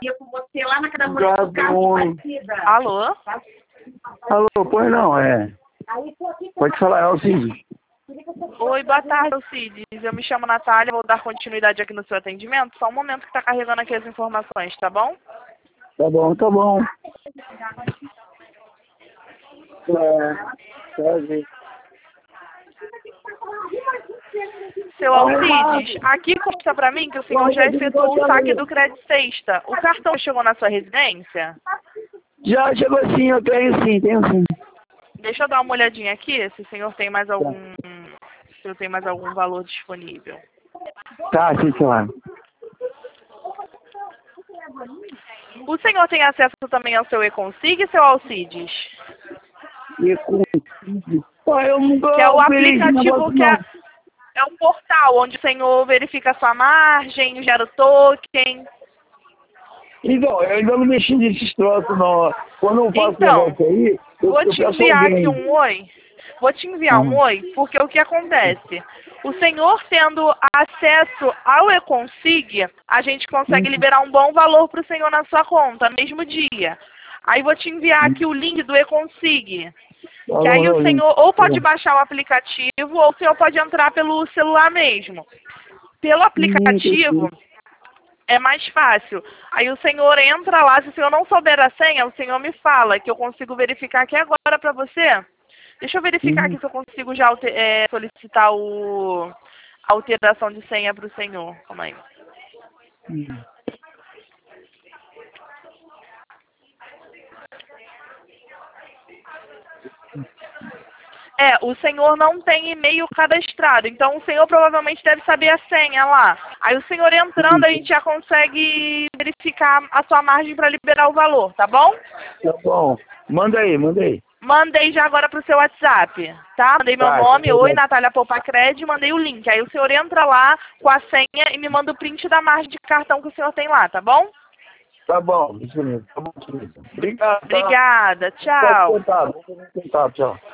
com você lá na casa da mulher do carro parecida. Alô? Alô, pois não, pode falar, é o Cid. Oi, boa tarde, Alcides. Eu me chamo Natália, vou dar continuidade aqui no seu atendimento. Só um momento que está carregando aqui as informações, tá bom? Tá bom, tá bom. Seu Alcides, aqui consta pra mim que o senhor já efetuou o saque do Crédito Sexta. O cartão chegou na sua residência? Já chegou sim, eu tenho sim. Deixa eu dar uma olhadinha aqui, se o senhor tem mais algum... Se eu tenho mais algum valor disponível. Tá, sim, claro. O senhor tem acesso também ao seu Econsig, seu Alcides? Eu nunca Que é o fiz aplicativo negócio, que é um portal onde o senhor verifica a sua margem, gera o token. Então, eu ainda não mexi nesses troços, não. Quando eu faço Então, negócio aí, vou te peço enviar alguém. aqui um oi. Vou te enviar um oi, porque o que acontece? O senhor tendo acesso ao Econsig, a gente consegue liberar um bom valor para o senhor na sua conta, no mesmo dia. Aí vou te enviar aqui o link do Econsig. Que aí o senhor ou pode baixar o aplicativo, ou o senhor pode entrar pelo celular mesmo. Pelo aplicativo é mais fácil. Aí o senhor entra lá, se o senhor não souber a senha, o senhor me fala, que eu consigo verificar aqui agora para você. Deixa eu verificar aqui se eu consigo já solicitar a alteração de senha para o senhor. Calma aí. O senhor não tem e-mail cadastrado, então o senhor provavelmente deve saber a senha lá. Aí o senhor entrando, a gente já consegue verificar a sua margem para liberar o valor, tá bom? Tá bom. Manda aí. Mandei já agora pro seu WhatsApp, tá? Mandei meu nome, oi, Natália Poupacred, mandei o link. Aí o senhor entra lá com a senha e me manda o print da margem de cartão que o senhor tem lá, tá bom? Tá bom, isso mesmo. Tá bom, querido. Obrigado. Obrigada, Tá? tchau. Vou tentar, tchau.